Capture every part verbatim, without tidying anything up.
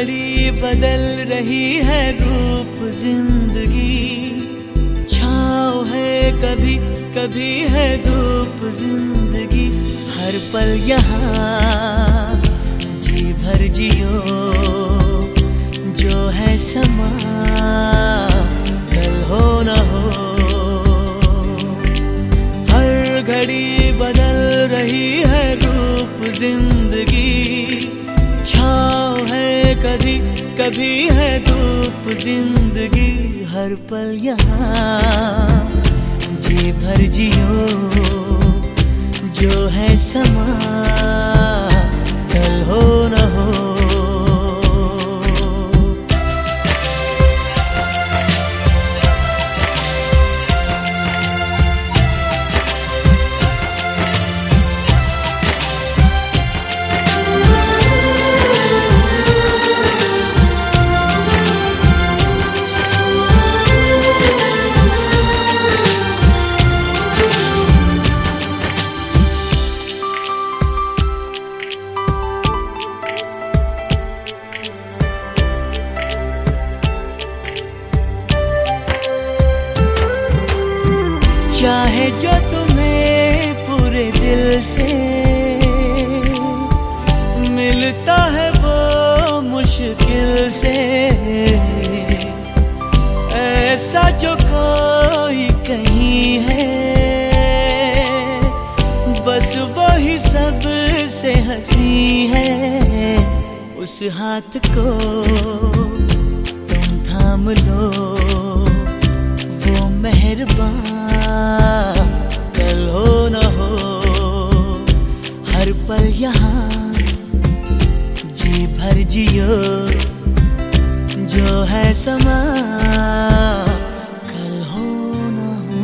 घड़ी बदल रही है रूप जिंदगी, छाँव है कभी कभी है धूप जिंदगी। हर पल यहाँ जी भर जियो, जो है समा कल हो न हो। हर घड़ी बदल रही है रूप जिंदगी, छाँव है कभी कभी है धूप जिंदगी। हर पल यहाँ जी भर जियो, जो है समा कल हो न हो। चाहे जो तुम्हें पूरे दिल से मिलता है वो मुश्किल से, ऐसा जो कोई कहीं है बस वही सबसे हंसी है। उस हाथ को तुम थाम लो, वो मेहरबान कल हो न हो। हर पल यहाँ जी भर जियो, जो है समा कल हो न हो।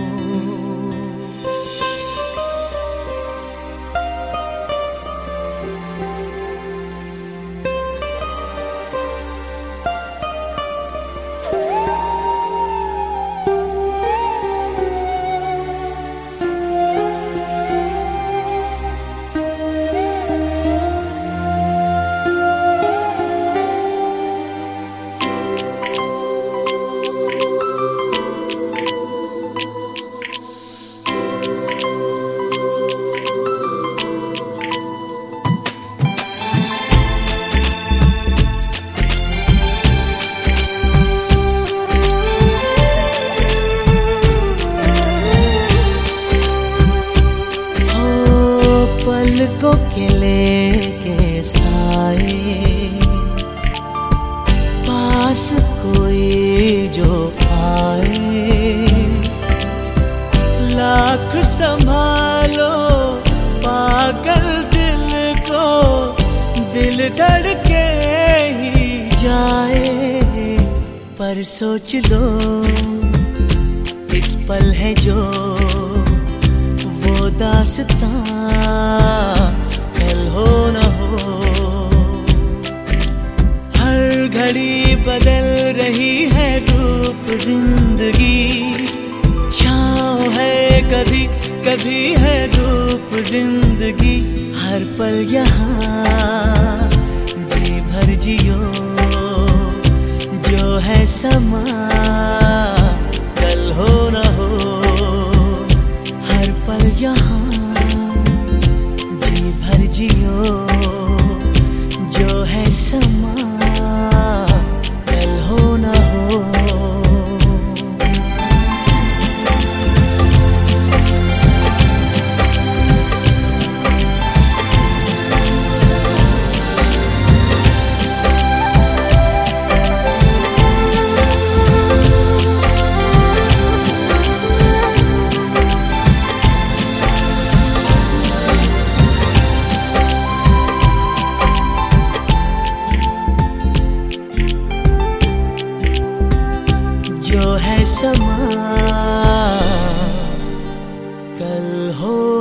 पलकों के लेके साए, पास कोई जो आए। लाख संभालो पागल दिल को, दिल धड़के ही जाए। पर सोच लो इस पल है जो वो दास्तां कल हो न हो। हर घड़ी बदल रही है रूप जिंदगी, छाँव है कभी कभी है धूप जिंदगी। हर पल यहाँ जी भर जियो, जो है समा कल हो न हो। हर पल यहाँ जी भर जियो, जो है समा कल हो न हो। जो है समा कल हो